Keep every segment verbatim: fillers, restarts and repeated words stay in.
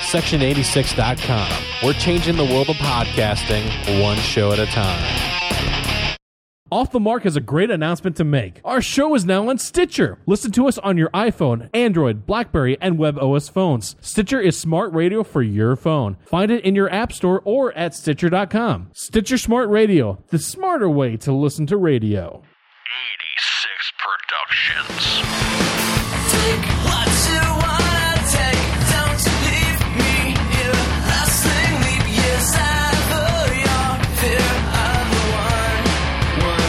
section eighty-six dot com. We're changing the world of podcasting one show at a time. Off the Mark has a great announcement to make. Our show is now on Stitcher. Listen to us on your iPhone, Android, BlackBerry, and WebOS phones. Stitcher is smart radio for your phone. Find it in your app store or at Stitcher dot com. Stitcher Smart Radio, the smarter way to listen to radio. eighty-six Productions. Take what you wanna take. Don't leave me here. Lasting leap years ever your fear of the one, one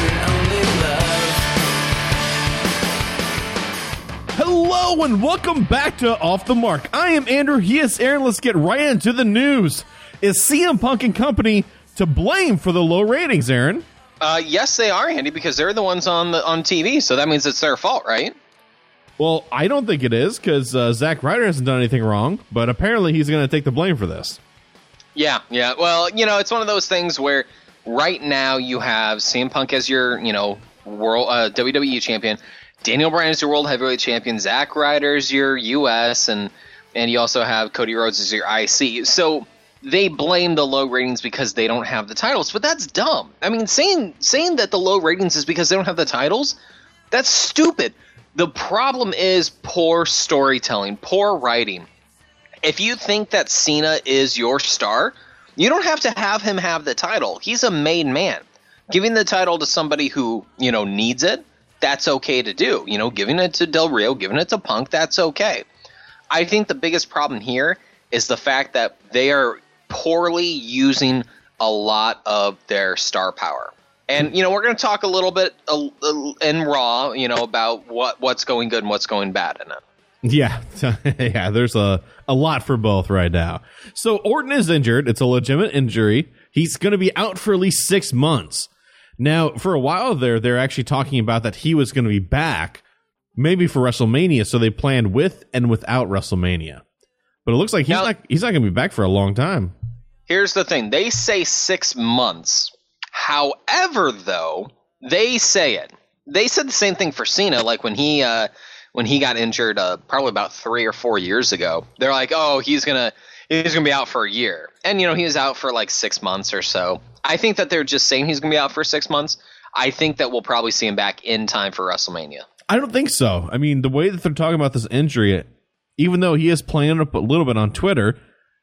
and only love. Hello and welcome back to Off the Mark. I am Andrew. He is Aaron. Let's get right into the news. Is C M Punk and company to blame for the low ratings, Aaron? Uh, yes, they are, Andy, because they're the ones on the on T V, so that means it's their fault, right? Well, I don't think it is, because uh, Zack Ryder hasn't done anything wrong, but apparently he's going to take the blame for this. Yeah, yeah. Well, you know, it's one of those things where right now you have C M Punk as your, you know, world uh, W W E champion, Daniel Bryan is your world heavyweight champion, Zack Ryder's your U S, and and you also have Cody Rhodes as your I C. So they blame the low ratings because they don't have the titles, but that's dumb. I mean, saying saying that the low ratings is because they don't have the titles, that's stupid. The problem is poor storytelling, poor writing. If you think that Cena is your star, you don't have to have him have the title. He's a made man. Giving the title to somebody who, you know, needs it, that's okay to do. You know, giving it to Del Rio, giving it to Punk, that's okay. I think the biggest problem here is the fact that they are poorly using a lot of their star power. And, you know, we're going to talk a little bit uh, in Raw, you know, about what, what's going good and what's going bad in it. Yeah, yeah. There's a, a lot for both right now. So Orton is injured. It's a legitimate injury. He's going to be out for at least six months. Now, for a while there, they're actually talking about that he was going to be back, maybe for WrestleMania. So they planned with and without WrestleMania. But it looks like he's now, not he's not going to be back for a long time. Here's the thing. They say six months. However, though, they say it. They said the same thing for Cena, like when he uh, when he got injured uh, probably about three or four years ago. They're like, oh, he's gonna he's gonna be out for a year, and you know he was out for like six months or so. I think that they're just saying he's gonna be out for six months. I think that we'll probably see him back in time for WrestleMania. I don't think so. I mean, the way that they're talking about this injury, even though he is playing up a little bit on Twitter,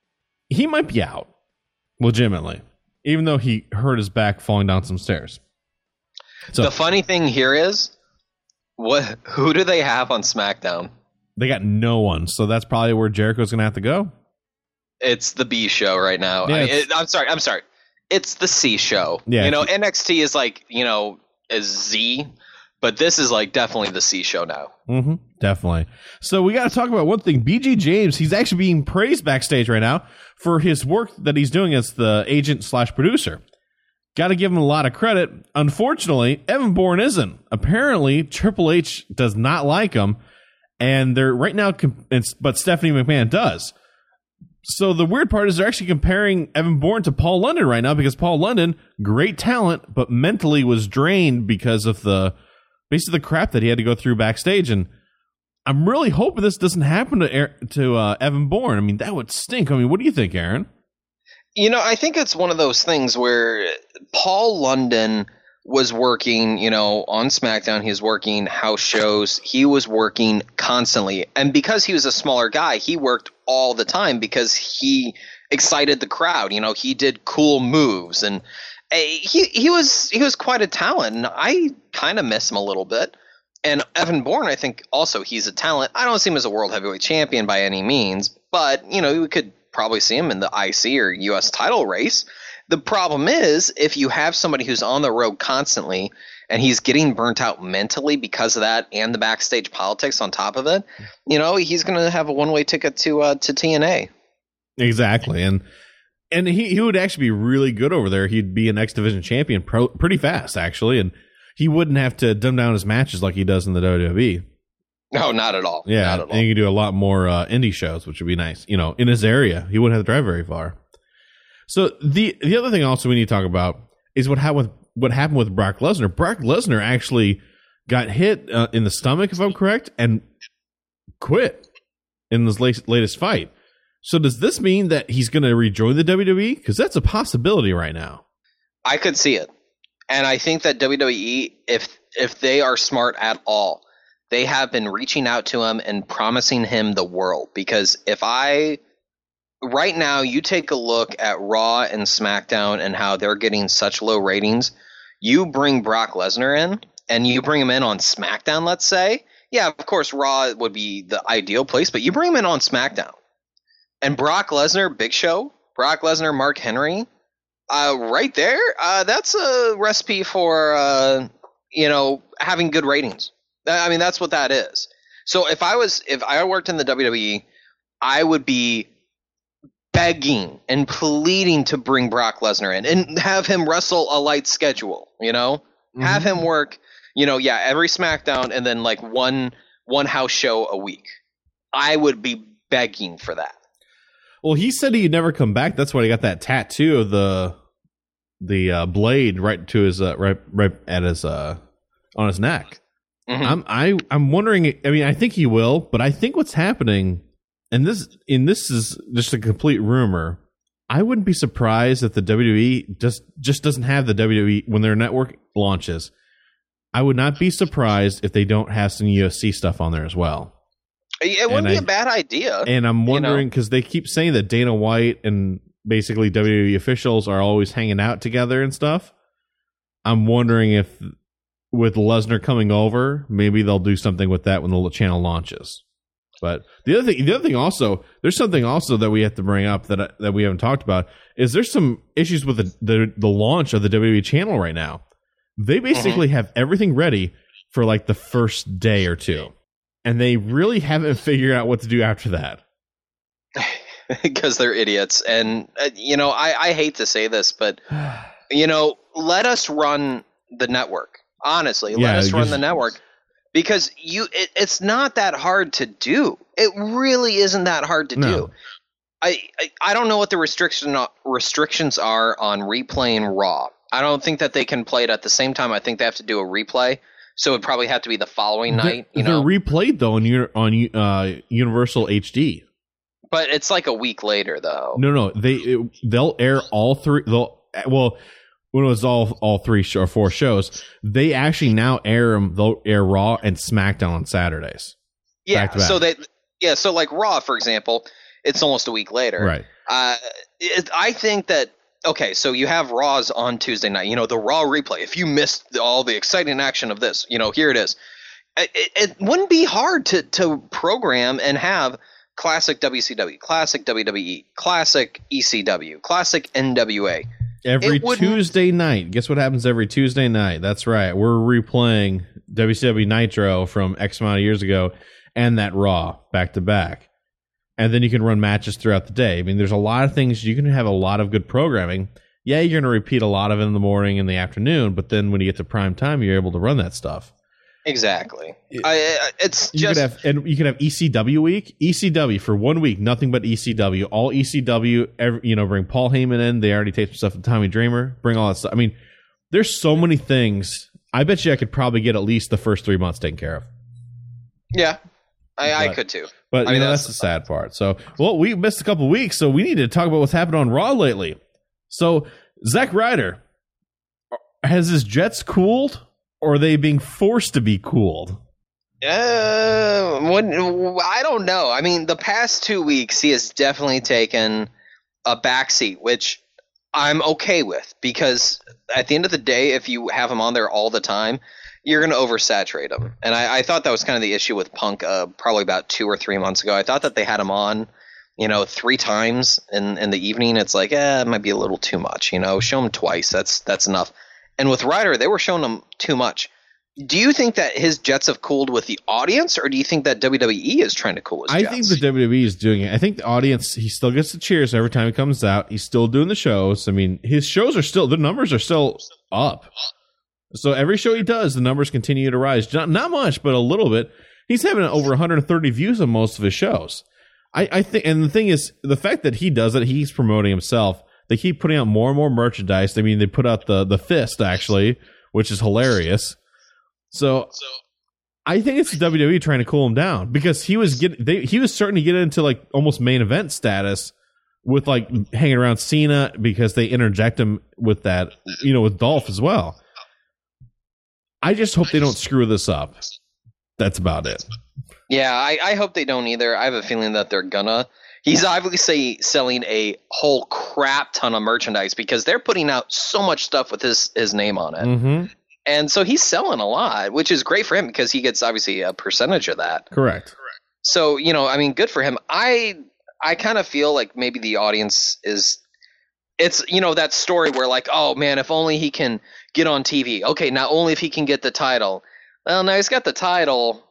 he might be out legitimately. Even though he hurt his back falling down some stairs. So, the funny thing here is, what? Who do they have on SmackDown? They got no one, so that's probably where Jericho's going to have to go. It's the B show right now. Yeah, I, it, I'm sorry. I'm sorry. It's the C show. Yeah, you know, N X T is like, you know, a Z, but this is like definitely the C show now. Mm-hmm, definitely. So we got to talk about one thing. B J James, he's actually being praised backstage right now for his work that he's doing as the agent slash producer. Got to give him a lot of credit. Unfortunately, Evan Bourne isn't. Apparently, Triple H does not like him, and they're right now, but Stephanie McMahon does. So the weird part is they're actually comparing Evan Bourne to Paul London right now, because Paul London, great talent, but mentally was drained because of the basically the crap that he had to go through backstage. And I'm really hoping this doesn't happen to to uh, Evan Bourne. I mean, that would stink. I mean, what do you think, Aaron? You know, I think it's one of those things where Paul London was working, you know, on SmackDown. He was working house shows. He was working constantly. And because he was a smaller guy, he worked all the time because he excited the crowd. You know, he did cool moves, and uh, he he was he was quite a talent. And I kind of miss him a little bit. And Evan Bourne, I think also he's a talent. I don't see him as a world heavyweight champion by any means, but, you know, we could probably see him in the I C or U S title race. The problem is, if you have somebody who's on the road constantly and he's getting burnt out mentally because of that and the backstage politics on top of it, you know, he's going to have a one-way ticket to uh, to T N A. Exactly. And and he, he would actually be really good over there. He'd be an X Division champion pro, pretty fast, actually, and he wouldn't have to dumb down his matches like he does in the W W E. No, not at all. Yeah, not at all. And he could do a lot more uh, indie shows, which would be nice. You know, in his area, he wouldn't have to drive very far. So the the other thing also we need to talk about is what happened with what happened with Brock Lesnar. Brock Lesnar actually got hit uh, in the stomach, if I'm correct, and quit in this latest, latest fight. So does this mean that he's going to rejoin the W W E? Because that's a possibility right now. I could see it. And I think that W W E, if if they are smart at all, they have been reaching out to him and promising him the world. Because if I, right now, you take a look at Raw and SmackDown and how they're getting such low ratings, you bring Brock Lesnar in, and you bring him in on SmackDown, let's say. Yeah, of course, Raw would be the ideal place, but you bring him in on SmackDown. And Brock Lesnar, Big Show, Brock Lesnar, Mark Henry, uh, right there, uh, that's a recipe for, uh, you know, having good ratings. I mean, that's what that is. So if I was, if I worked in the W W E, I would be begging and pleading to bring Brock Lesnar in and have him wrestle a light schedule, you know, mm-hmm. have him work, you know, yeah, every SmackDown and then like one, one house show a week. I would be begging for that. Well, he said he'd never come back. That's why he got that tattoo of the the uh, blade right to his uh, right right at his uh, on his neck. Mm-hmm. I'm I I'm wondering. I mean, I think he will, but I think what's happening, and this and this is just a complete rumor. I wouldn't be surprised if the W W E just just doesn't have the W W E when their network launches. I would not be surprised if they don't have some U F C stuff on there as well. It wouldn't and be I, a bad idea. And I'm wondering, because you know? they keep saying that Dana White and basically W W E officials are always hanging out together and stuff. I'm wondering if with Lesnar coming over, maybe they'll do something with that when the channel launches. But the other thing, the other thing also, there's something also that we have to bring up that that we haven't talked about, is there's some issues with the the, the launch of the W W E channel right now. They basically mm-hmm. have everything ready for like the first day or two. And they really haven't figured out what to do after that. Because they're idiots. And, uh, you know, I, I hate to say this, but, you know, let us run the network. Honestly, yeah, let us run just, the network. Because you, it, it's not that hard to do. It really isn't that hard to no. do. I, I I don't know what the restriction restrictions are on replaying Raw. I don't think that they can play it at the same time. I think they have to do a replay. So it'd probably have to be the following night. They, you know? They're replayed, though, on, on uh, Universal H D. But it's like a week later, though. No, no. They, it, they'll air all three. They'll Well, when it was all all three sh- or four shows, they actually now air them. They'll air Raw and SmackDown on Saturdays. Yeah, back to back. so they, yeah, so like Raw, for example, it's almost a week later. Right. Uh, it, I think that, okay, so you have Raws on Tuesday night. You know, the Raw replay. If you missed all the exciting action of this, you know, here it is. It, it, it wouldn't be hard to, to program and have classic W C W, classic W W E, classic E C W, classic N W A. Every Tuesday night. Guess what happens every Tuesday night? That's right. We're replaying W C W Nitro from X amount of years ago and that Raw back to back. And then you can run matches throughout the day. I mean, there's a lot of things. You can have a lot of good programming. Yeah, you're going to repeat a lot of it in the morning and the afternoon, but then when you get to prime time, you're able to run that stuff. Exactly. It, I, it's you just could have, and you can have E C W week, E C W for one week, nothing but E C W, all E C W. Every, you know, bring Paul Heyman in. They already taped some stuff with Tommy Dreamer. Bring all that stuff. I mean, there's so many things. I bet you I could probably get at least the first three months taken care of. Yeah, I, but, I could too. But I mean, you know, that's, that's the sad part. So, well, we missed a couple weeks, so we need to talk about what's happened on Raw lately. So, Zack Ryder, has his jets cooled, or are they being forced to be cooled? Uh, what, I don't know. I mean, the past two weeks, he has definitely taken a backseat, which I'm okay with, because at the end of the day, if you have him on there all the time, you're going to oversaturate him. And I, I thought that was kind of the issue with Punk uh, probably about two or three months ago. I thought that they had him on, you know, three times in, in the evening. It's like, eh, it might be a little too much, you know, show him twice. That's, that's enough. And with Ryder, they were showing him too much. Do you think that his jets have cooled with the audience, or do you think that W W E is trying to cool his I jets? think the W W E is doing it. I think the audience, he still gets the cheers every time he comes out. He's still doing the shows. I mean, his shows are still, the numbers are still up. So every show he does, the numbers continue to rise. Not, not much, but a little bit. He's having over one hundred thirty views on most of his shows. I, I think, and the thing is, the fact that he does it, he's promoting himself. They keep putting out more and more merchandise. I mean, they put out the the fist, actually, which is hilarious. So, I think it's the W W E trying to cool him down because he was getting they, he was starting to get into like almost main event status with like hanging around Cena because they interject him with that, you know, with Dolph as well. I just hope they don't screw this up. That's about it. Yeah, I, I hope they don't either. I have a feeling that they're gonna. He's obviously selling a whole crap ton of merchandise because they're putting out so much stuff with his, his name on it. Mm-hmm. And so he's selling a lot, which is great for him because he gets obviously a percentage of that. Correct. So, you know, I mean, good for him. I I kind of feel like maybe the audience is – it's, you know, that story where like, oh, man, if only he can get on T V. Okay, not only if he can get the title. Well, now he's got the title.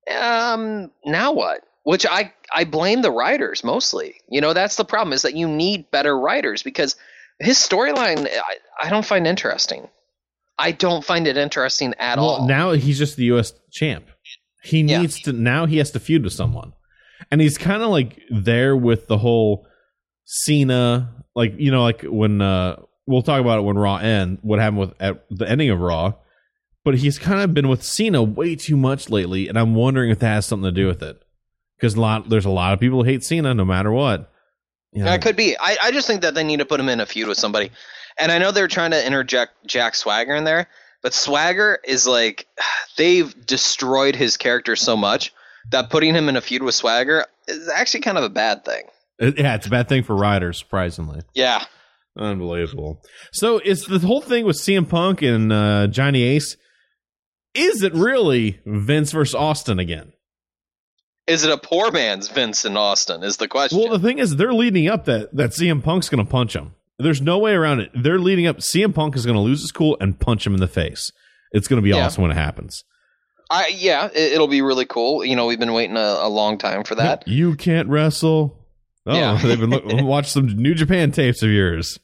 Um, now what? Which I, I blame the writers mostly. You know, that's the problem is that you need better writers because his storyline I, I don't find interesting. I don't find it interesting at well, all. Now he's just the U S champ. He Yeah. needs to now he has to feud with someone. And he's kind of like there with the whole Cena, like, you know, like when uh, we'll talk about it when Raw end, what happened with at the ending of Raw. But he's kind of been with Cena way too much lately, and I'm wondering if that has something to do with it. Because a lot, there's a lot of people who hate Cena no matter what. You know, That could be. I, I just think that they need to put him in a feud with somebody. And I know they're trying to interject Jack Swagger in there, but Swagger is like, they've destroyed his character so much that putting him in a feud with Swagger is actually kind of a bad thing. it- yeah, it's a bad thing for writers, surprisingly. Yeah. Unbelievable. So it's the whole thing with C M Punk and uh, Johnny Ace. Is it really Vince versus Austin again? Is it a poor man's Vince in Austin is the question. Well, the thing is, they're leading up that, that C M Punk's going to punch him. There's no way around it. They're leading up. C M Punk is going to lose his cool and punch him in the face. It's going to be Yeah. awesome when it happens. I yeah, it, it'll be really cool. You know, we've been waiting a, a long time for that. You can't wrestle. Oh, Yeah. they've been look, watch some New Japan tapes of yours.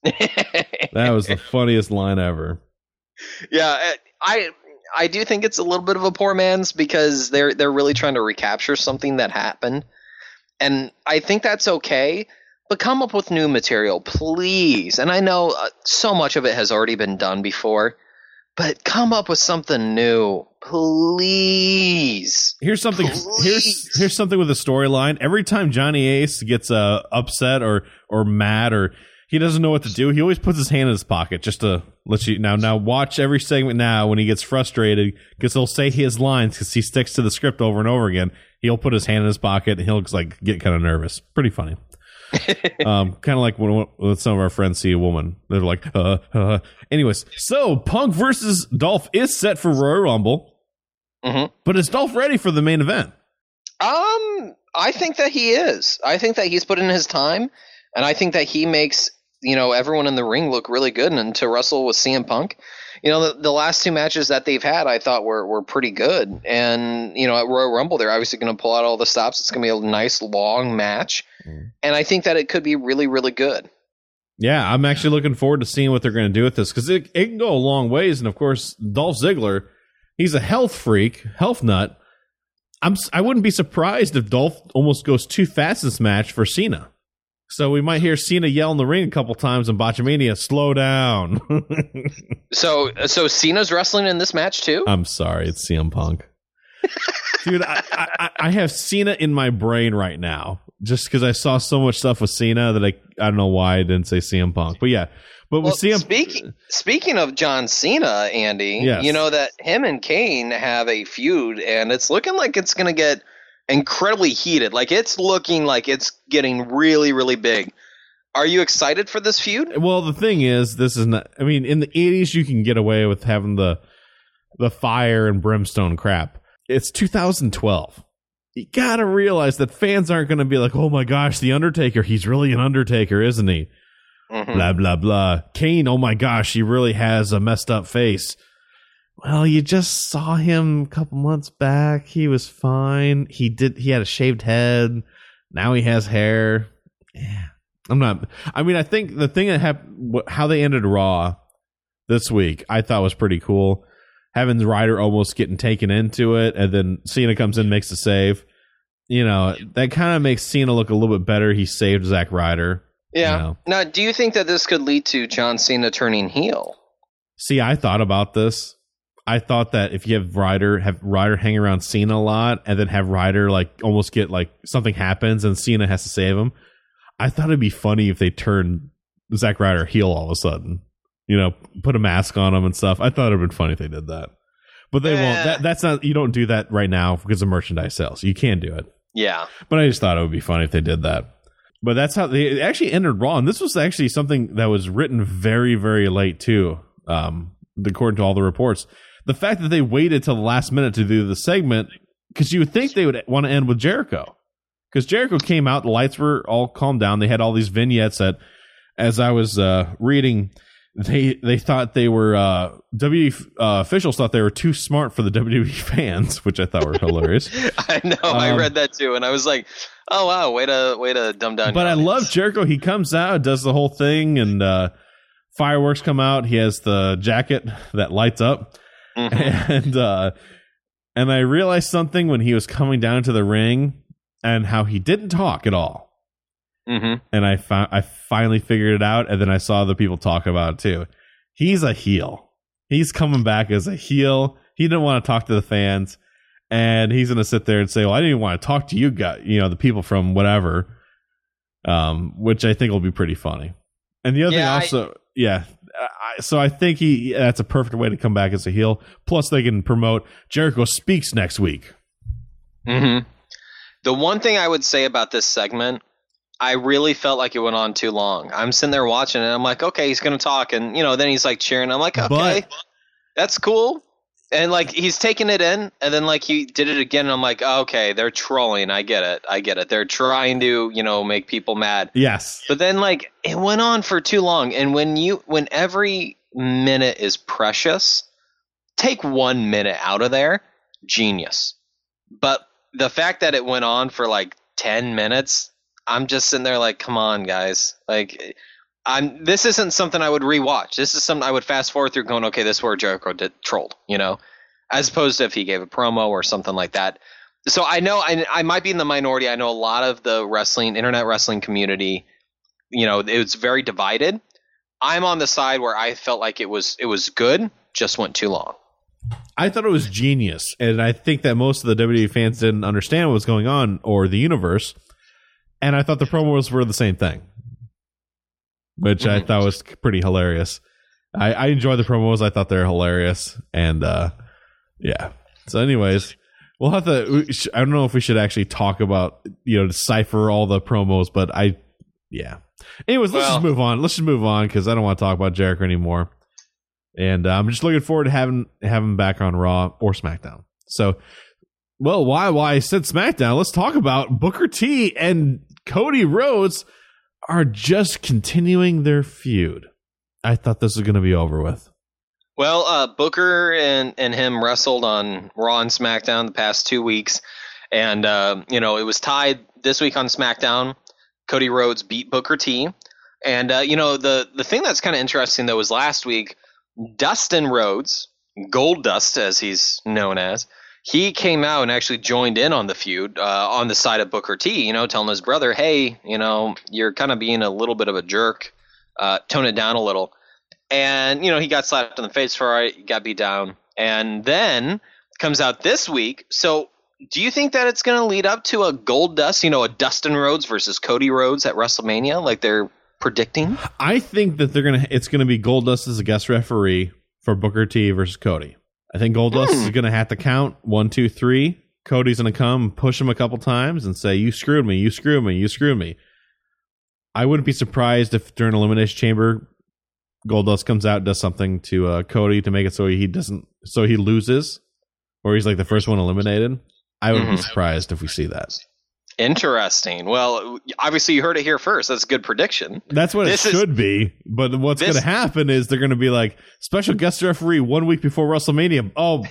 That was the funniest line ever. Yeah, I I do think it's a little bit of a poor man's because they're they're really trying to recapture something that happened, and I think that's okay. But come up with new material, please. And I know uh, so much of it has already been done before, but come up with something new, please. Here's something. Please. Here's here's something with a storyline. Every time Johnny Ace gets uh, upset or or mad or he doesn't know what to do, he always puts his hand in his pocket just to let you now. Now watch every segment now when he gets frustrated because he'll say his lines because he sticks to the script over and over again. He'll put his hand in his pocket and he'll like get kind of nervous. Pretty funny. um, kind of like when, when some of our friends see a woman, they're like, uh, uh. Anyways, so Punk versus Dolph is set for Royal Rumble, Mhm. but is Dolph ready for the main event? Um, I think that he is. I think that he's put in his time, and I think that he makes you know everyone in the ring look really good. And to wrestle with C M Punk, you know, the, the last two matches that they've had, I thought were were pretty good. And you know, at Royal Rumble, they're obviously going to pull out all the stops. It's going to be a nice long match, Mm. and I think that it could be really, really good. Yeah, I'm actually looking forward to seeing what they're going to do with this because it, it can go a long ways. And of course, Dolph Ziggler, he's a health freak, health nut. I'm s- I wouldn't be surprised if Dolph almost goes too fast this match for Cena. So we might hear Cena yell in the ring a couple times in Botchamania, slow down. So, so Cena's wrestling in this match too. I'm sorry, it's C M Punk. Dude, I, I, I have Cena in my brain right now just because I saw so much stuff with Cena that I I don't know why I didn't say C M Punk. But yeah, but Well, with C M speaking speaking of John Cena, Andy, Yes. you know that him and Kane have a feud, and it's looking like it's going to get incredibly heated. Like it's looking like it's getting really, really big. Are you excited for this feud? Well, the thing is, this is not. I mean, in the eighties, you can get away with having the the fire and brimstone crap. It's two thousand twelve. You gotta realize that fans aren't going to be like, "Oh my gosh, the Undertaker! He's really an Undertaker, isn't he?" Mhm. Blah blah blah. Kane, oh my gosh, he really has a messed up face. Well, you just saw him a couple months back. He was fine. He did. He had a shaved head. Now he has hair. Yeah. I'm not. I mean, I think the thing that happened, how they ended Raw this week, I thought was pretty cool. Having the Ryder almost getting taken into it, and then Cena comes in, makes the save. You know, that kind of makes Cena look a little bit better. He saved Zack Ryder. Yeah. You know. Now, do you think that this could lead to John Cena turning heel? See, I thought about this. I thought that if you have Ryder have Ryder hang around Cena a lot, and then have Ryder like almost get like something happens and Cena has to save him, I thought it'd be funny if they turned Zack Ryder heel all of a sudden. You know, put a mask on him and stuff. I thought it'd been funny if they did that, but they Eh. won't. That, that's not. You don't do that right now because of merchandise sales. You can do it. Yeah. But I just thought it would be funny if they did that. But that's how they actually entered Raw. And this was actually something that was written very, very late, too, um, according to all the reports. The fact that they waited till the last minute to do the segment, because you would think they would want to end with Jericho. Because Jericho came out, the lights were all calmed down. They had all these vignettes that, as I was uh, reading, they they thought they were, uh, W W E uh, officials thought they were too smart for the W W E fans, which I thought were hilarious. I know. I Um, read that too, and I was like, "Oh wow, way to way to dumb down." But your I love audience. Jericho. He comes out, does the whole thing, and uh, fireworks come out. He has the jacket that lights up, Mhm. and uh, and I realized something when he was coming down to the ring, and how he didn't talk at all. Mhm. And I found I finally figured it out, and then I saw the people talk about it too. He's a heel. He's coming back as a heel. He didn't want to talk to the fans, and he's going to sit there and say, "Well, I didn't even want to talk to you guys, you know, the people from whatever," um, which I think will be pretty funny. And the other Yeah, I- thing also, yeah. I, so I think he that's a perfect way to come back as a heel. Plus, they can promote Jericho Speaks next week. Mhm. The one thing I would say about this segment, I really felt like it went on too long. I'm sitting there watching it, and I'm like, okay, he's going to talk. And, you know, then he's like cheering. I'm like, okay, But- that's cool. And, like, he's taking it in, and then, like, he did it again, and I'm like, oh, okay, they're trolling. I get it. I get it. They're trying to, you know, make people mad. Yes. But then, like, it went on for too long. And when you, when every minute is precious, take one minute out of there, genius. But the fact that it went on for like ten minutes, I'm just sitting there like, come on, guys. Like, I'm, this isn't something I would rewatch. This is something I would fast forward through going, okay, this is where Jericho did trolled, you know, as opposed to if he gave a promo or something like that. So I know I, I might be in the minority. I know a lot of the wrestling, internet wrestling community, you know, it was very divided. I'm on the side where I felt like it was, it was good, just went too long. I thought it was genius, and I think that most of the W W E fans didn't understand what was going on or the universe, and I thought the promos were the same thing, which I Mhm. thought was pretty hilarious. I, I enjoy the promos. I thought they were hilarious, and uh, yeah. So, anyways, we'll have to. we sh- I don't know if we should actually talk about, you know, decipher all the promos, but I, yeah. Anyways, let's Well- just move on. Let's just move on because I don't want to talk about Jericho anymore. And uh, I'm just looking forward to having having him back on Raw or SmackDown. So, well, why why I said SmackDown? Let's talk about Booker T and Cody Rhodes are just continuing their feud. I thought this was going to be over with. Well, uh, Booker and, and him wrestled on Raw and SmackDown the past two weeks. And, uh, you know, it was tied this week on SmackDown. Cody Rhodes beat Booker T. And, uh, you know, the, the thing that's kind of interesting, though, was last week, Dustin Rhodes, Gold Dust, as he's known as, he came out and actually joined in on the feud uh, on the side of Booker T, you know, telling his brother, hey, you know, you're kind of being a little bit of a jerk. Uh, tone it down a little. And, you know, he got slapped in the face for it, got beat down. And then comes out this week. So do you think that it's going to lead up to a Gold Dust, you know, a Dustin Rhodes versus Cody Rhodes at WrestleMania like they're predicting? I think that they're gonna. It's gonna be Goldust as a guest referee for Booker T versus Cody. I think Goldust Hmm. is gonna have to count one, two, three. Cody's gonna come, push him a couple times, and say, "You screwed me. You screwed me. You screwed me." I wouldn't be surprised if during Elimination Chamber, Goldust comes out and does something to uh, Cody to make it so he doesn't, so he loses, or he's like the first one eliminated. I wouldn't be Mhm. surprised if we see that. Interesting. Well, obviously you heard it here first. That's a good prediction. That's what This it is- should be. But what's this- going to happen is they're going to be like, special guest referee one week before WrestleMania. Oh,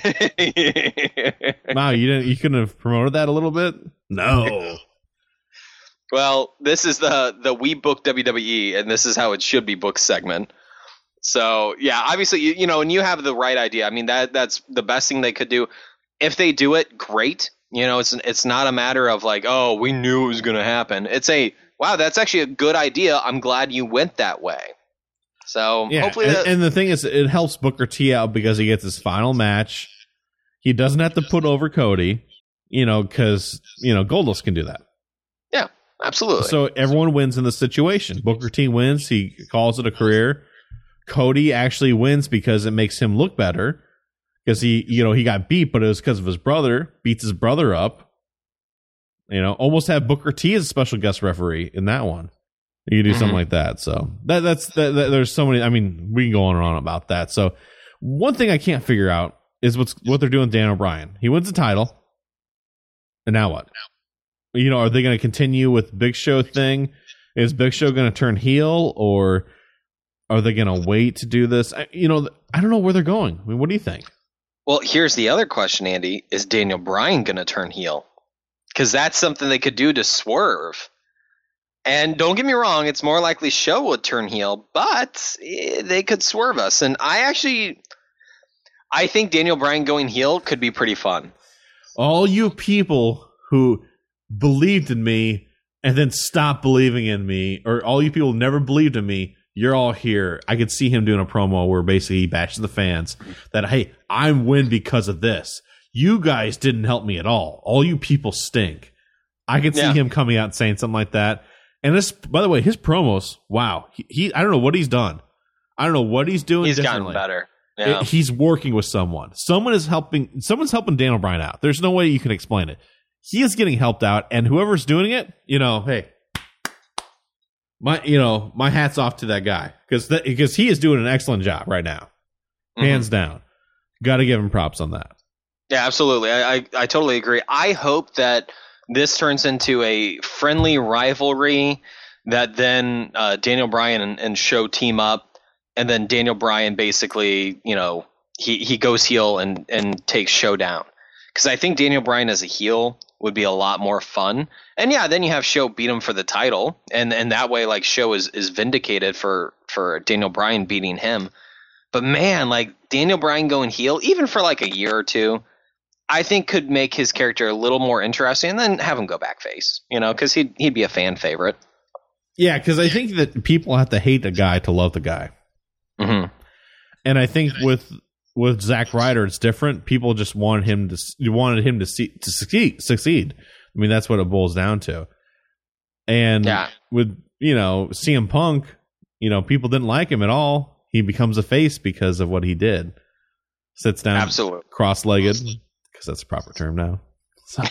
wow, you didn't, you couldn't have promoted that a little bit? No. Well, this is the the We Book W W E, and this is how it should be booked segment. So yeah, obviously you, you know, and you have the right idea. I mean that that's the best thing they could do. If they do it, great. You know, it's it's not a matter of like, oh, we knew it was going to happen. It's a wow, that's actually a good idea. I'm glad you went that way. So Yeah, hopefully, and, the, and the thing is, it helps Booker T out because he gets his final match. He doesn't have to put over Cody, you know, because you know Goldust can do that. yeah, absolutely. So everyone wins in the situation. Booker T wins. He calls it a career. Cody actually wins because it makes him look better because he, you know, he got beat, but it was because of his brother. Beats his brother up. You know, almost have Booker T as a special guest referee in that one. You do mm-hmm. something like that. So that that's that, that, there's so many. I mean, we can go on and on about that. So one thing I can't figure out is what's what they're doing with Dan O'Brien. He wins the title, and now what? You know, are they going to continue with Big Show thing? Is Big Show going to turn heel, or are they going to wait to do this? I, you know, I don't know where they're going. I mean, what do you think? Well, here's the other question, Andy. Is Daniel Bryan going to turn heel? Because that's something they could do to swerve. And don't get me wrong, it's more likely Show would turn heel, but they could swerve us. And I actually, I think Daniel Bryan going heel could be pretty fun. All you people who believed in me and then stopped believing in me, or all you people who never believed in me, you're all here. I could see him doing a promo where basically he bashes the fans that, hey, I win because of this. You guys didn't help me at all. All you people stink. I could see Yeah. him coming out and saying something like that. And this, by the way, his promos, wow. He, he I don't know what he's done. I don't know what he's doing. He's gotten differently. better. Yeah. It- he's working with someone. Someone is helping. Someone's helping Daniel Bryan out. There's no way you can explain it. He is getting helped out, and whoever's doing it, you know, hey, my, you know, my hat's off to that guy because because he is doing an excellent job right now, Mhm. hands down. Got to give him props on that. Yeah, absolutely. I, I, I totally agree. I hope that this turns into a friendly rivalry that then uh, Daniel Bryan and, and Show team up, and then Daniel Bryan basically, you know, he, he goes heel and, and takes Show down. Because I think Daniel Bryan as a heel would be a lot more fun. And yeah, then you have Show beat him for the title, and, and that way, like, Show is, is vindicated for, for Daniel Bryan beating him. But man, like, Daniel Bryan going heel, even for like a year or two, I think could make his character a little more interesting, and then have him go back face, you know, because he'd, he'd be a fan favorite. Yeah, because I think that people have to hate a guy to love the guy. Mm-hmm. And I think with with Zack Ryder, it's different. People just wanted him to you wanted him to see to succeed. Succeed. I mean, that's what it boils down to. And Yeah. with you know C M Punk, you know, people didn't like him at all. He becomes a face because of what he did. Sits down, Absolutely. cross-legged, because that's the proper term now. So,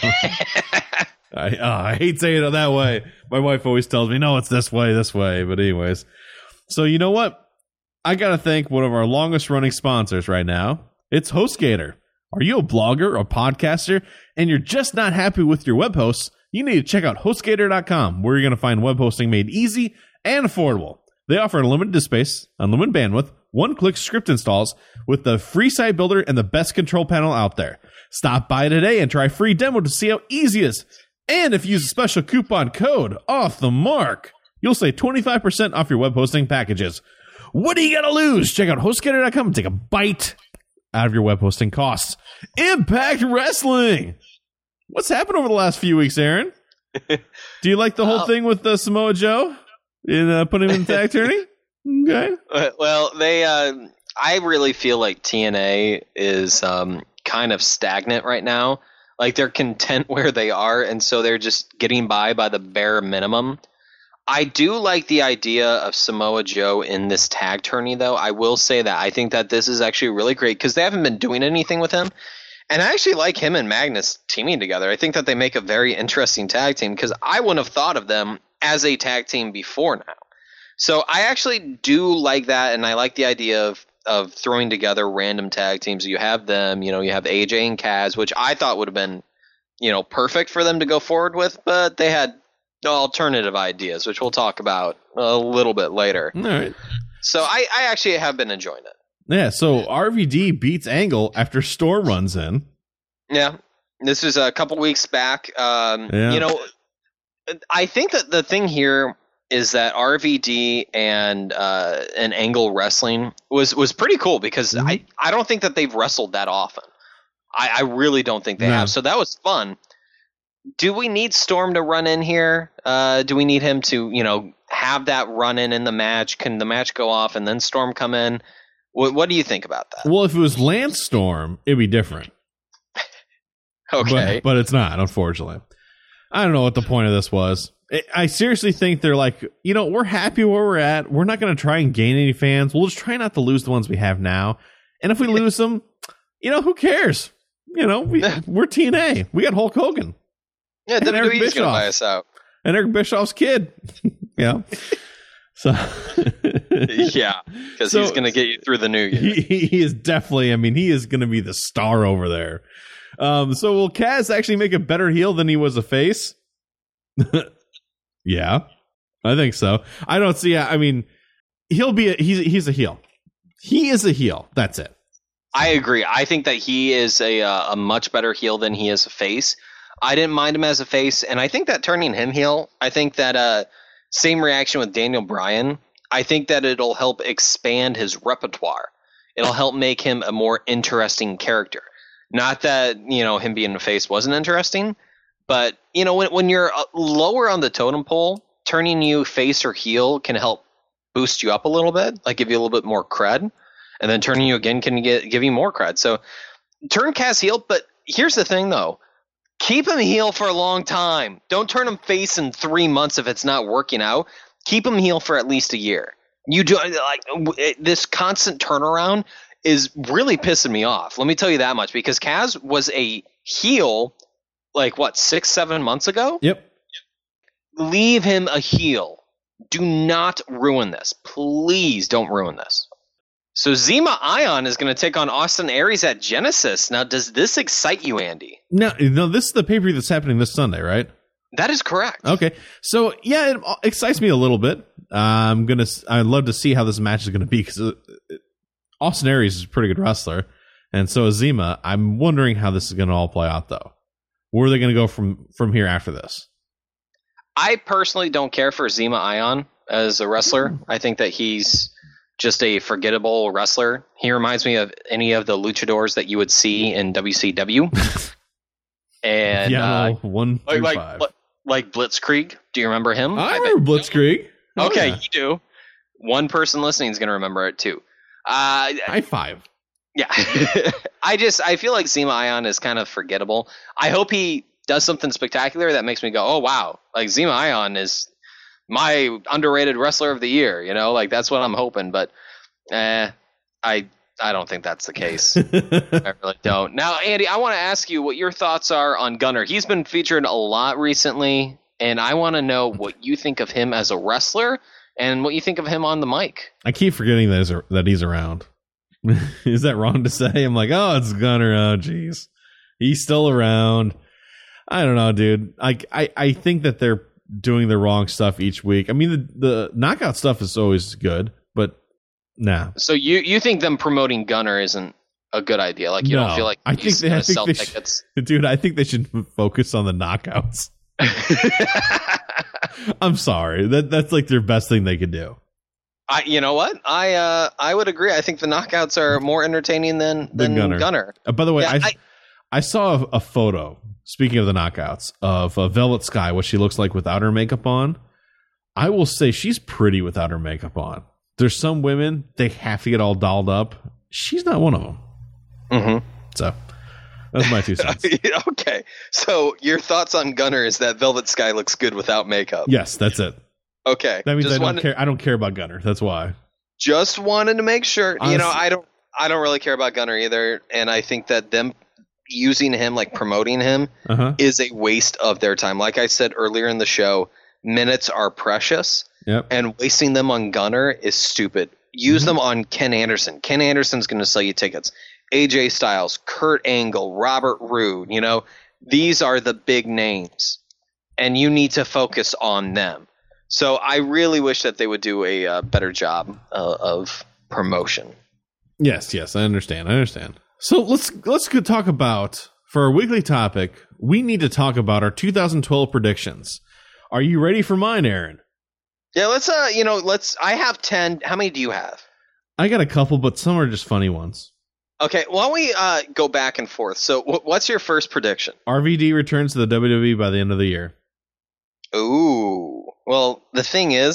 I, oh, I hate saying it that way. My wife always tells me, no, it's this way, this way. But anyways, so you know what? I got to thank one of our longest running sponsors right now. It's HostGator. Are you a blogger or podcaster and you're just not happy with your web hosts? You need to check out HostGator dot com, where you're going to find web hosting made easy and affordable. They offer unlimited disk space, unlimited bandwidth, one-click script installs with the free site builder and the best control panel out there. Stop by today and try a free demo to see how easy it is. And if you use a special coupon code, Off the Mark, you'll save twenty-five percent off your web hosting packages. What do you got to lose? Check out HostGator dot com and take a bite out of your web hosting costs. Impact Wrestling! What's happened over the last few weeks, Aaron? Do you like the whole Oh. thing with uh, Samoa Joe? In uh, putting him in the tag tourney? Okay. Uh, Well, they, uh, I really feel like T N A is um, kind of stagnant right now. Like, they're content where they are, and so they're just getting by by the bare minimum. I do like the idea of Samoa Joe in this tag tourney, though. I will say that I think that this is actually really great because they haven't been doing anything with him. And I actually like him and Magnus teaming together. I think that they make a very interesting tag team because I wouldn't have thought of them as a tag team before now. So I actually do like that, and I like the idea of of throwing together random tag teams. You have them, you know, you have A J and Kaz, which I thought would have been, you know, perfect for them to go forward with, but they had alternative ideas, which we'll talk about a little bit later. All right. So I, I actually have been enjoying it. Yeah, so R V D beats Angle after Storm runs in. Yeah, this was a couple weeks back. Um, Yeah. You know, I think that the thing here is that R V D and uh, and Angle wrestling was was pretty cool because Mm-hmm. I, I don't think that they've wrestled that often. I, I really don't think they No. have. So that was fun. Do we need Storm to run in here? Uh, do we need him to, you know, have that run in in the match? Can the match go off and then Storm come in? What, what do you think about that? Well, if it was Lance Storm, it'd be different. Okay. But, but it's not, unfortunately. I don't know what the point of this was. I- I seriously think they're like, you know, we're happy where we're at. We're not going to try and gain any fans. We'll just try not to lose the ones we have now. And if we lose them, you know, who cares? You know, we, we're T N A. We got Hulk Hogan. Yeah, And W W Eric E's going to buy Bischoff. us out. And Eric Bischoff's kid. Yeah. So Yeah, because So- he's going to get you through the new year. he, he is definitely, I mean, he is going to be the star over there. Um, so will Kaz actually make a better heel than he was a face? Yeah, I think so. I don't see, I mean, he'll be, a, he's, he's a heel. He is a heel. That's it. I agree. I think that he is a uh, a much better heel than he is a face. I didn't mind him as a face, and I think that turning him heel, I think that uh, same reaction with Daniel Bryan. I think that it'll help expand his repertoire. It'll help make him a more interesting character. Not that, you know, him being a face wasn't interesting, but, you know, when when you're uh, lower on the totem pole, turning you face or heel can help boost you up a little bit, like give you a little bit more cred. And then turning you again can get, give you more cred. So turn Kaz heel, but here's the thing, though. Keep him heel for a long time. Don't turn him face in three months if it's not working out. Keep him heel for at least a year. You do like w- this constant turnaround is really pissing me off. Let me tell you that much, because Kaz was a heel like what six, seven months ago. Yep. Leave him a heel. Do not ruin this. Please don't ruin this. So Zema Ion is going to take on Austin Aries at Genesis. Now, does this excite you, Andy? No, no, this is the pay-per-view that's happening this Sunday, right? That is correct. Okay, so yeah, it excites me a little bit. Uh, I'm gonna, I'd love to see how this match is gonna be, because Austin Aries is a pretty good wrestler, and so is Zema. I'm wondering how this is gonna all play out, though. Where are they gonna go from from here after this? I personally don't care for Zema Ion as a wrestler. I think that he's just a forgettable wrestler. He reminds me of any of the luchadors that you would see in W C W. And yeah, uh, no, one like through like, five. like Blitzkrieg. Do you remember him? I bet- remember Blitzkrieg. Oh, Okay, yeah. you do. One person listening is going to remember it too. Uh, High five. yeah, I just I feel like Zema Ion is kind of forgettable. I hope he does something spectacular that makes me go, oh wow, like Zema Ion is my underrated wrestler of the year. You know, like that's what I'm hoping. But eh, I I don't think that's the case. I really don't. Now, Andy, I want to ask you what your thoughts are on Gunner. He's been featured a lot recently, and I want to know what you think of him as a wrestler and what you think of him on the mic. I keep forgetting that he's, that he's around. Is that wrong to say? I'm like, oh, it's Gunner. Oh, jeez. He's still around. I don't know, dude. I, I, I think that they're doing the wrong stuff each week. I mean, the, the knockout stuff is always good, but nah. So you, you think them promoting Gunner isn't a good idea? Like you No, don't feel like I think he's they, I gonna think sell they tickets? should, dude. I think they should focus on the knockouts. I'm sorry. That that's like their best thing they could do. I, you know what? I uh, I would agree. I think the knockouts are more entertaining than than Gunner. Gunner. Uh, by the way, Yeah, I, I- I saw a, a photo. Speaking of the knockouts, of uh, Velvet Sky, what she looks like without her makeup on. I will say she's pretty without her makeup on. There's some women they have to get all dolled up. She's not one of them. Mm-hmm. So that's my two cents. Okay, so your thoughts on Gunner is that Velvet Sky looks good without makeup. Yes, that's it. Okay, That means just I don't wanted, care. I don't care about Gunner. That's why. just wanted to make sure. you know, Honestly- I don't. I don't really care about Gunner either, and I think that them using him, like promoting him, Uh huh. is a waste of their time. Like I said earlier in the show, minutes are precious, Yep. and wasting them on Gunner is stupid. Use them on Ken Anderson. Ken Anderson's going to sell you tickets. A J Styles, Kurt Angle, Robert Roode, you know, these are the big names, and you need to focus on them. So I really wish that they would do a uh, better job uh, of promotion. Yes, yes, I understand. I understand. So let's let's go talk about, for our weekly topic, we need to talk about our two thousand twelve predictions. Are you ready for mine, Aaron? Yeah, let's uh, you know, let's. I have ten. How many do you have? I got a couple, but some are just funny ones. Okay, why don't we uh, go back and forth? So, wh- what's your first prediction? R V D returns to the W W E by the end of the year. Ooh, well, the thing is,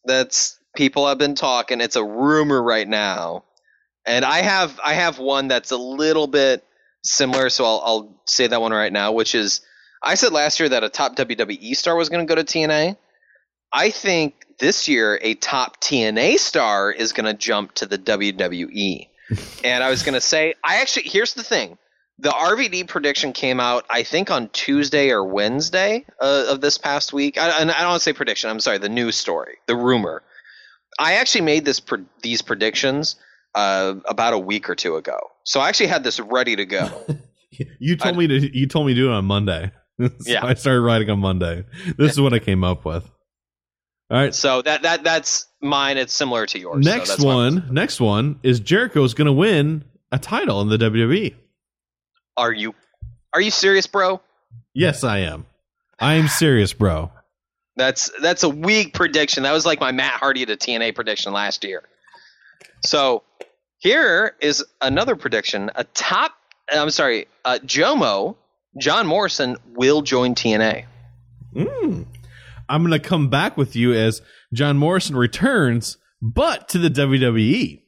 that's people have been talking. It's a rumor right now, and I have I have one that's a little bit similar. So I'll I'll say that one right now, which is I said last year that a top W W E star was going to go to T N A. I think this year a top T N A star is going to jump to the W W E. And I was going to say, I actually, here's the thing. The R V D prediction came out, I think, on Tuesday or Wednesday uh, of this past week. I, I don't want to say prediction. I'm sorry, the news story, the rumor. I actually made this pre- these predictions uh, about a week or two ago. So I actually had this ready to go. You told I, me to. You told me to do it on Monday. So yeah, I started writing on Monday. This is what I came up with. All right. So that that that's mine. It's similar to yours. Next so that's one. Next one is Jericho's going to win a title in the W W E. Are you are you serious, bro? Yes, I am. I am serious, bro. That's that's a weak prediction. That was like my Matt Hardy to T N A prediction last year. So here is another prediction. A top. I'm sorry. Uh, Jomo John Morrison will join T N A. Mm. I'm going to come back with you as John Morrison returns, but to the W W E.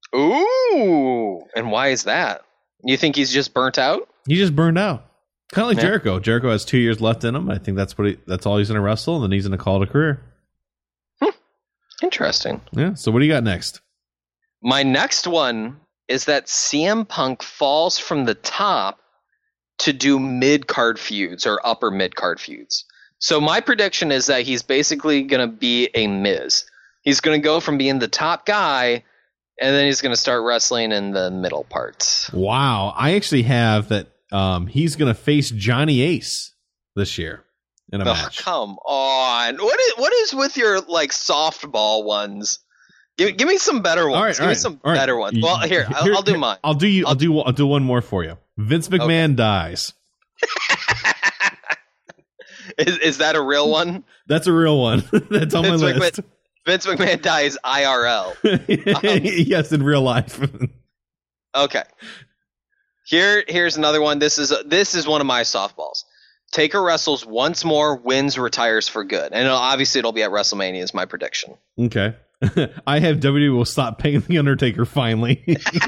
Ooh, and why is that? You think he's just burnt out? He just burned out. Kind of like Yeah. Jericho. Jericho has two years left in him. I think that's what he, that's all he's going to wrestle, and then he's going to call it a career. Interesting. Yeah. So what do you got next? My next one is that C M Punk falls from the top to do mid-card feuds or upper mid-card feuds. So my prediction is that he's basically going to be a Miz. He's going to go from being the top guy, and then he's going to start wrestling in the middle parts. Wow. I actually have that um, he's going to face Johnny Ace this year in a Oh, match. come on. What is, what is with your like softball ones? Give, give me some better ones. All right, give all me right, some all right. better ones. Well, here, I'll, I'll do mine. I'll do you. I'll do. I'll do one more for you. Vince McMahon dies. Is, is that a real one? That's a real one. That's on Vince my McMahon, list. Vince McMahon dies I R L. Yes, in real life. Okay. Here, here's another one. This is this is one of my softballs. Taker wrestles once more, wins, retires for good, and it'll, obviously it'll be at WrestleMania. Is my prediction. Okay. I have W W E will stop paying the Undertaker finally.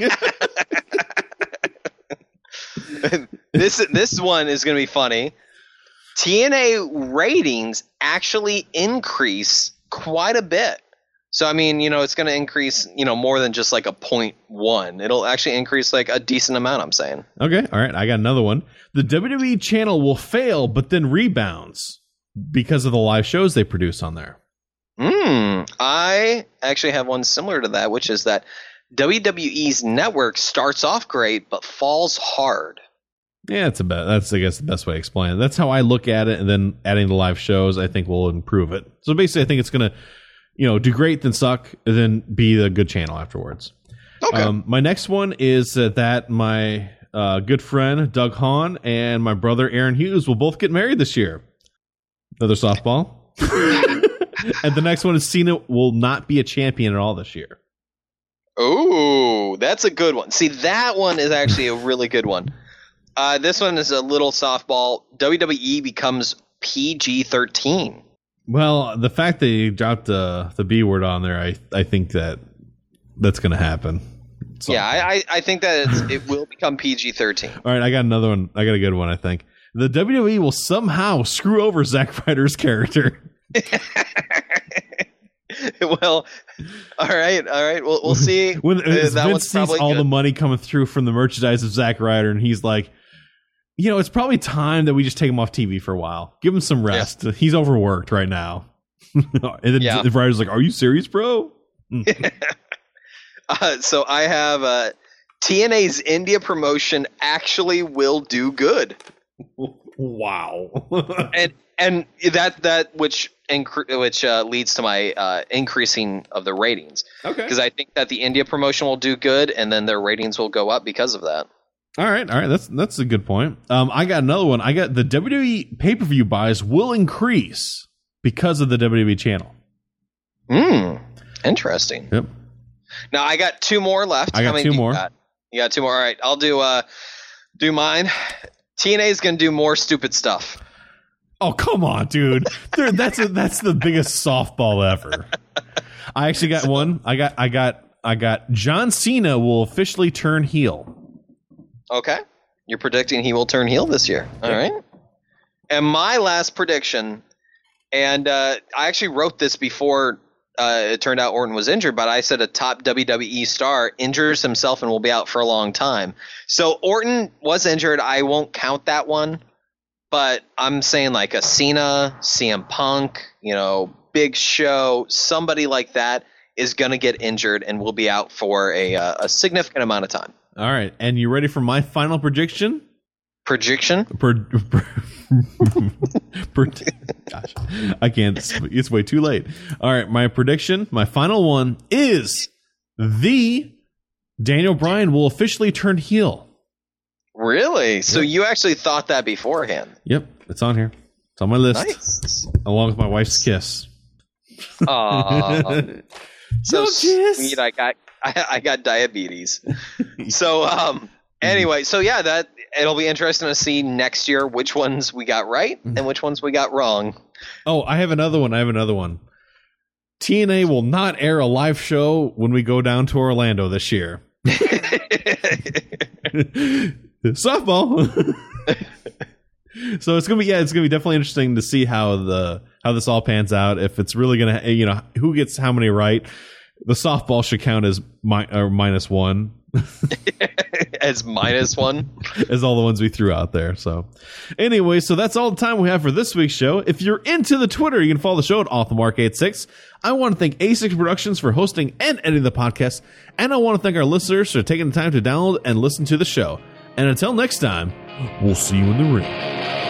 this this one is going to be funny. T N A ratings actually increase quite a bit. So, I mean, you know, it's going to increase, you know, more than just like a point one. It'll actually increase like a decent amount, I'm saying. Okay. All right. I got another one. The W W E channel will fail, but then rebounds because of the live shows they produce on there. Mm, I actually have one similar to that, which is that W W E's network starts off great, but falls hard. Yeah, it's about that's I guess the best way to explain it. That's how I look at it, and then adding the live shows, I think will improve it. So basically, I think it's gonna, you know, do great, then suck, and then be a good channel afterwards. Okay. Um, my next one is uh, that my uh, good friend Doug Hahn and my brother Aaron Hughes will both get married this year. Another softball. And the next one is Cena will not be a champion at all this year. Oh, that's a good one. See, that one is actually a really good one. Uh, this one is a little softball. W W E becomes P G thirteen. Well, the fact that you dropped the the B word on there, I I think that that's going to happen. So, Yeah, I, I, I think that it's, it will become P G thirteen. all right, I got another one. I got a good one, I think. The W W E will somehow screw over Zack Ryder's character. Well, all right, all right. We'll, we'll see. When Uh, as that Vince one's sees probably all good. the money coming through from the merchandise of Zack Ryder, and he's like, you know, it's probably time that we just take him off T V for a while. Give him some rest. He's overworked right now. And then Yeah. Ryder's like, are you serious, bro? Uh, so I have uh, T N A's India promotion actually will do good, Wow. and and that that which incre- which uh, leads to my uh, increasing of the ratings. Okay. Because I think that the India promotion will do good, and then their ratings will go up because of that. All right, all right. That's that's a good point. Um, I got another one. I got the W W E pay per view buys will increase because of the W W E channel. Hmm. Interesting. Yep. Now I got two more left. I got How many two do you more. got? You got two more. All right. I'll do uh do mine. T N A is going to do more stupid stuff. Oh come on, dude! Dude, that's a, that's the biggest softball ever. I actually got one. I got I got I got John Cena will officially turn heel. Okay. You're predicting he will turn heel this year. All right. And my last prediction, and uh, I actually wrote this before uh, it turned out Orton was injured, but I said a top W W E star injures himself and will be out for a long time. So Orton was injured. I won't count that one, but I'm saying like a Cena, C M Punk, you know, Big Show, somebody like that is going to get injured and will be out for a, uh, a significant amount of time. All right, and you ready for my final prediction? Prediction? Per, per, per, gosh, I can't. It's way too late. All right, my prediction, my final one is the Daniel Bryan will officially turn heel. Really? So Yep. you actually thought that beforehand? Yep, it's on here. It's on my list, Nice. along with my wife's kiss. Aw. so Your kiss. sweet. I got I, I got diabetes. So um anyway, so yeah, that it'll be interesting to see next year which ones we got right and which ones we got wrong. Oh, I have another one. I have another one. T N A will not air a live show when we go down to Orlando this year. Softball. So it's gonna be yeah, it's gonna be definitely interesting to see how the how this all pans out. If it's really gonna you know who gets how many right. The softball should count as mi- or minus one. As minus one. As all the ones we threw out there. So anyway, so that's all the time we have for this week's show. If you're into the Twitter, you can follow the show at Off the Mark eighty-six. I want to thank A six Productions for hosting and editing the podcast. And I want to thank our listeners for taking the time to download and listen to the show. And until next time, we'll see you in the ring.